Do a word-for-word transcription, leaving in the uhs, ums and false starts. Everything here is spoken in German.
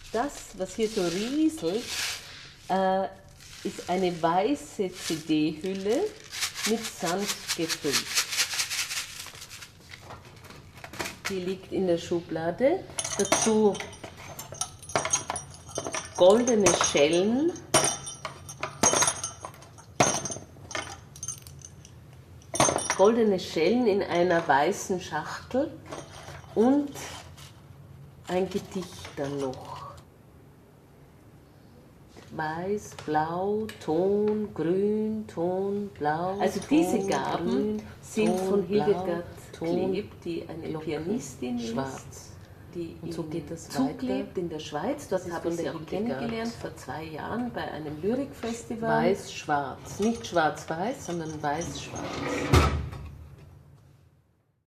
Das, was hier so rieselt, äh, ist eine weiße C D-Hülle mit Sand gefüllt. Die liegt in der Schublade. Dazu goldene Schellen. Goldene Schellen in einer weißen Schachtel und ein Gedicht dann noch. Weiß, Blau, Ton, Grün, Ton, Blau. Also diese Ton, Gaben Grün, sind Ton, von Hildegard Kleb, die eine Locken, Pianistin ist, schwarz. Die und so geht das Zug lebt in der Schweiz. Dort habe ich sie auch kennengelernt vor zwei Jahren bei einem Lyrikfestival. Weiß-Schwarz, nicht schwarz-weiß, sondern weiß-schwarz.